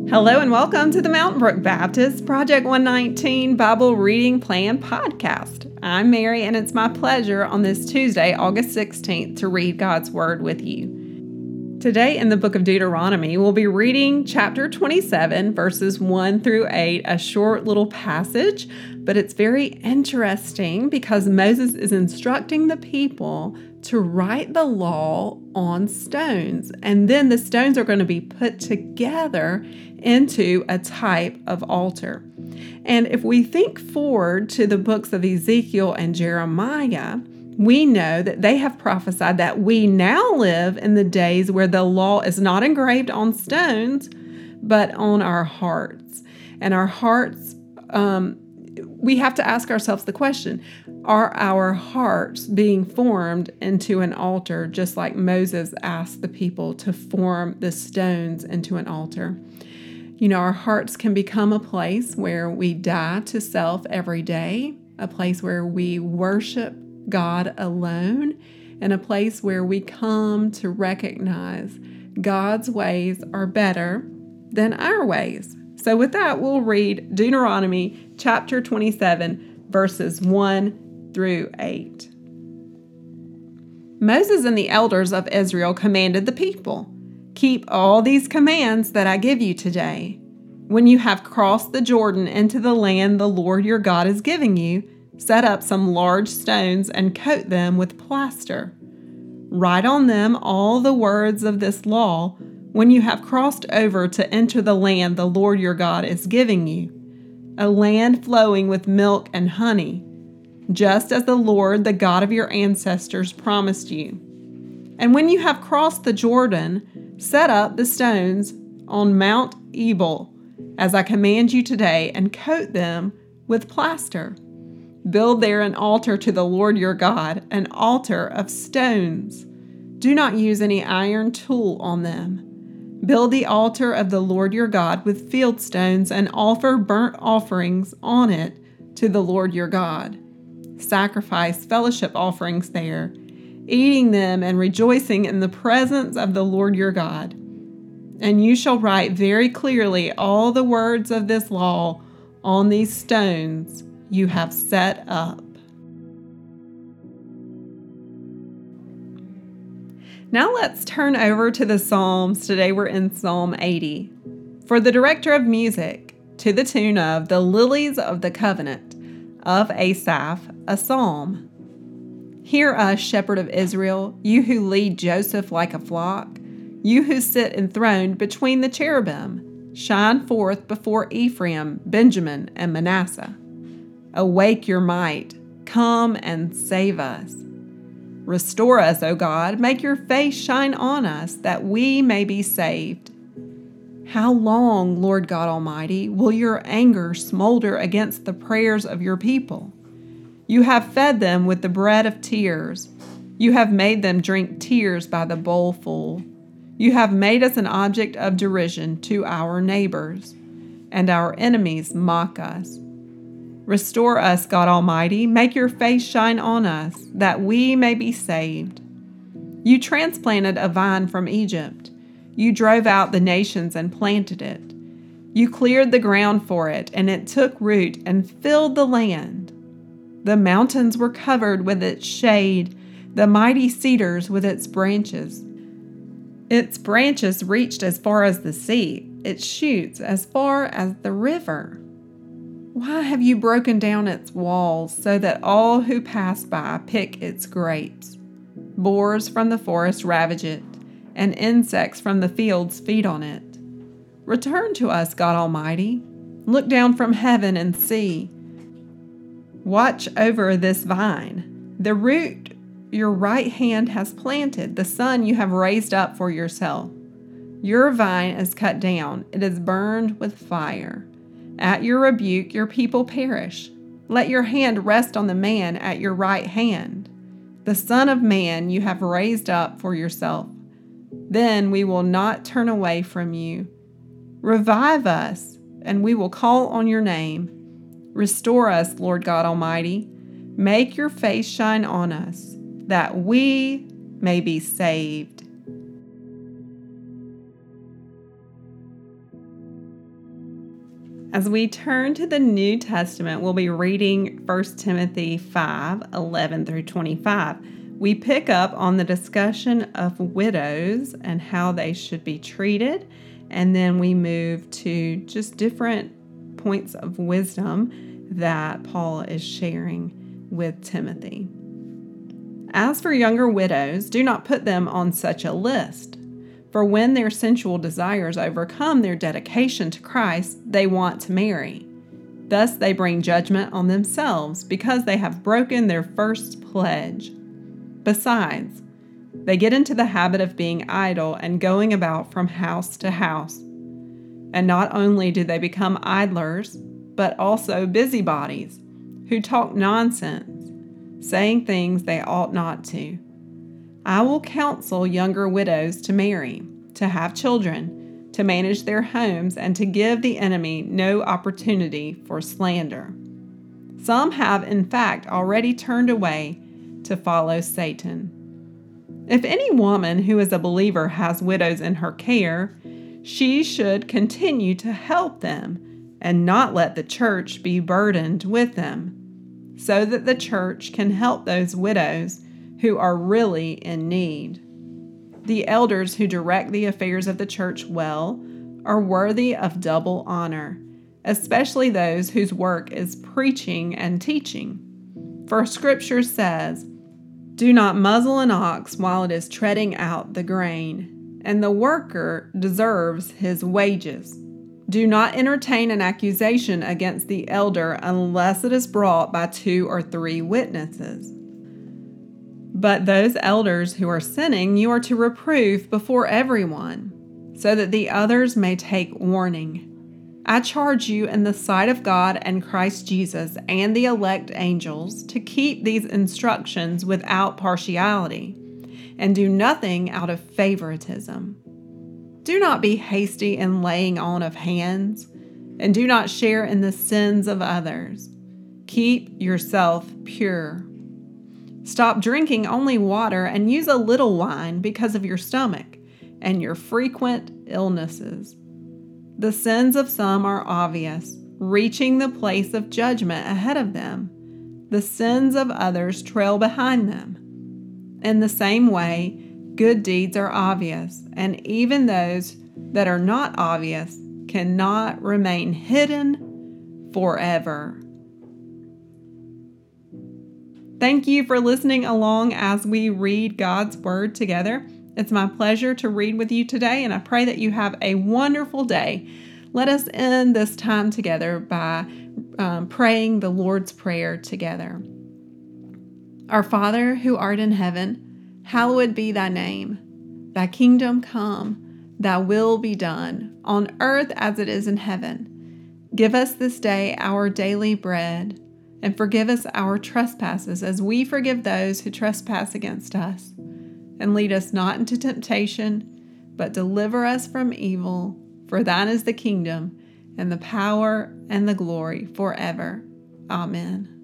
Hello and welcome to the Mountain Brook Baptist Project 119 Bible Reading Plan podcast. I'm Mary and it's my pleasure on this Tuesday, August 16th, to read God's Word with you. Today in the book of Deuteronomy, we'll be reading chapter 27, verses 1 through 8, a short little passage, but it's very interesting because Moses is instructing the people to write the law on stones, and then the stones are going to be put together into a type of altar. And if we think forward to the books of Ezekiel and Jeremiah, we know that they have prophesied that we now live in the days where the law is not engraved on stones, but on our hearts. And our hearts, we have to ask ourselves the question, are our hearts being formed into an altar, just like Moses asked the people to form the stones into an altar? You know, our hearts can become a place where we die to self every day, a place where we worship God alone, and a place where we come to recognize God's ways are better than our ways. So with that, we'll read Deuteronomy chapter 27, verses 1 through 8. Moses and the elders of Israel commanded the people, "Keep all these commands that I give you today. When you have crossed the Jordan into the land the Lord your God is giving you, set up some large stones and coat them with plaster. Write on them all the words of this law when you have crossed over to enter the land the Lord your God is giving you, a land flowing with milk and honey, just as the Lord, the God of your ancestors, promised you. And when you have crossed the Jordan, set up the stones on Mount Ebal, as I command you today, and coat them with plaster. Build there an altar to the Lord your God, an altar of stones. Do not use any iron tool on them. Build the altar of the Lord your God with field stones and offer burnt offerings on it to the Lord your God. Sacrifice fellowship offerings there, eating them and rejoicing in the presence of the Lord your God. And you shall write very clearly all the words of this law on these stones you have set up." Now let's turn over to the Psalms. Today we're in Psalm 80. For the director of music, to the tune of "The Lilies of the Covenant" of Asaph, a psalm. Hear us, shepherd of Israel, you who lead Joseph like a flock, you who sit enthroned between the cherubim. Shine forth before Ephraim, Benjamin, and Manasseh. Awake your might, come and save us. Restore us, O God, make your face shine on us, that we may be saved. How long, Lord God Almighty, will your anger smolder against the prayers of your people? You have fed them with the bread of tears. You have made them drink tears by the bowlful. You have made us an object of derision to our neighbors, and our enemies mock us. Restore us, God Almighty, make your face shine on us, that we may be saved. You transplanted a vine from Egypt. You drove out the nations and planted it. You cleared the ground for it, and it took root and filled the land. The mountains were covered with its shade, the mighty cedars with its branches. Its branches reached as far as the sea, its shoots as far as the river. Why have you broken down its walls so that all who pass by pick its grapes? Boars from the forest ravage it, and insects from the fields feed on it. Return to us, God Almighty. Look down from heaven and see. Watch over this vine, the root your right hand has planted, the son you have raised up for yourself. Your vine is cut down, it is burned with fire. At your rebuke, your people perish. Let your hand rest on the man at your right hand, the Son of Man you have raised up for yourself. Then we will not turn away from you. Revive us, and we will call on your name. Restore us, Lord God Almighty. Make your face shine on us, that we may be saved. As we turn to the New Testament, we'll be reading 1 Timothy 5:11 through 25. We pick up on the discussion of widows and how they should be treated, and then we move to just different points of wisdom that Paul is sharing with Timothy. As for younger widows, do not put them on such a list. For when their sensual desires overcome their dedication to Christ, they want to marry. Thus they bring judgment on themselves because they have broken their first pledge. Besides, they get into the habit of being idle and going about from house to house. And not only do they become idlers, but also busybodies who talk nonsense, saying things they ought not to. I will counsel younger widows to marry, to have children, to manage their homes, and to give the enemy no opportunity for slander. Some have, in fact, already turned away to follow Satan. If any woman who is a believer has widows in her care, she should continue to help them and not let the church be burdened with them, so that the church can help those widows who are really in need. The elders who direct the affairs of the church well are worthy of double honor, especially those whose work is preaching and teaching. For Scripture says, "Do not muzzle an ox while it is treading out the grain, and the worker deserves his wages. Do not entertain an accusation against the elder unless it is brought by 2 or 3 witnesses. But those elders who are sinning you are to reprove before everyone, so that the others may take warning. I charge you in the sight of God and Christ Jesus and the elect angels to keep these instructions without partiality, and do nothing out of favoritism. Do not be hasty in laying on of hands, and do not share in the sins of others. Keep yourself pure. Stop drinking only water and use a little wine because of your stomach and your frequent illnesses. The sins of some are obvious, reaching the place of judgment ahead of them. The sins of others trail behind them. In the same way, good deeds are obvious, and even those that are not obvious cannot remain hidden forever." Thank you for listening along as we read God's Word together. It's my pleasure to read with you today, and I pray that you have a wonderful day. Let us end this time together by praying the Lord's Prayer together. Our Father, who art in heaven, hallowed be thy name. Thy kingdom come, thy will be done, on earth as it is in heaven. Give us this day our daily bread, and forgive us our trespasses as we forgive those who trespass against us. And lead us not into temptation, but deliver us from evil. For thine is the kingdom, and the power, and the glory forever. Amen.